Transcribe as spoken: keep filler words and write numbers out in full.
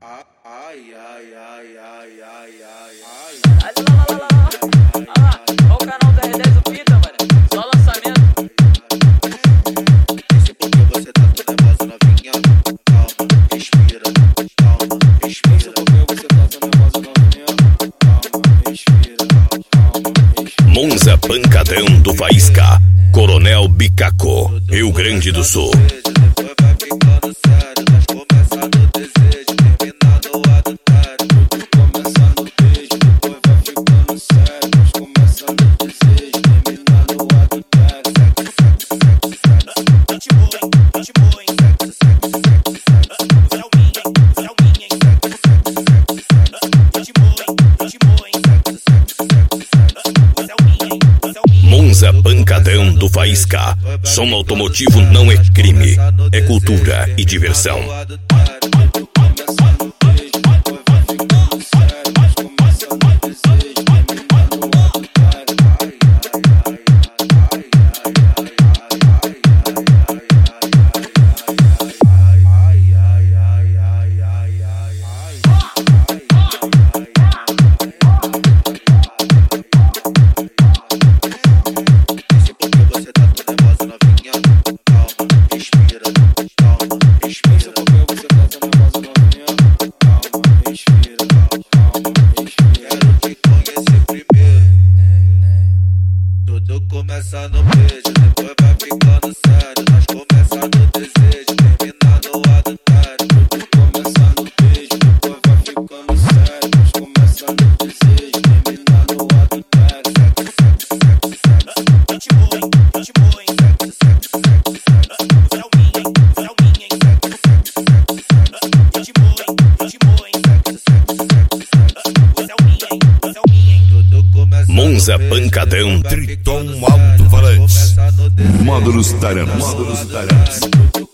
Ai, ai, ai, ai, ai, ai, ai. Ali lá, lá, lá, lá, lá. Olha lá, olha o canal da R dez, o Pita, mano. Só lançamento. Esse porque você tá tão nervosa, novinha. Calma, respira, calma, respira. Esse porque você tá tão nervosa, novinha. Calma, respira, calma, respira. Monza Pancadão do Faísca, Coronel Bicaco, Rio Grande do Sul. Depois vai ficando sério, nós começa no desejo, termina no adultério. Tudo começa no beijo, depois vai ficando sério, nós começa no desejo, termina no adultério. Sexo, sexo, sexo, sexo. Gente boa, hein? Gente boa, hein? Sexo, sexo, sexo, sexo. Você é o minha, hein? Você é o minha, hein? Sexo, sexo, sexo, sexo. Gente boa, hein? Gente boa, hein? Sexo, sexo, sexo, sexo. Você é o minha, hein? Você é o minha, hein? Monza Pancadão do Faísca. Som automotivo não é crime, é cultura e diversão. Tudo começa no beijo, depois vai ficando sério, nós começa no desejo, termina no adultério. Ai, ai, ai, ai, ai, ai, ai. Esse porque você tá tão nervosa, novinha. Calma, respira, calma, respira. Esse porque você tá tão nervosa, novinha. Calma, respira, calma, respira. Quero te conhecer primeiro. Tudo começa no beijo, depois vai ficando sério. Nós começa no desejo, termina no adultério. Tudo começa no beijo, depois vai ficando sério. Nós começa no desejo, termina no adultério. Sexo, sexo, sexo, sexo. Gente boa, hein? Gente boa, hein? Sexo, sexo, sexo, sexo. Você é o minha, hein? Você é o minha, hein? Sexo, sexo, sexo, sexo. Gente boa, hein? Gente boa, hein? Sexo, sexo, sexo, sexo. Você é o minha, hein? Você é o minha, hein? Tudo começa Monza no beijo, Pancadão, depois vai Triton ficando Alto sério. Falantes. Começa no desejo, Módulos Taramas. termina no adultério. Tudo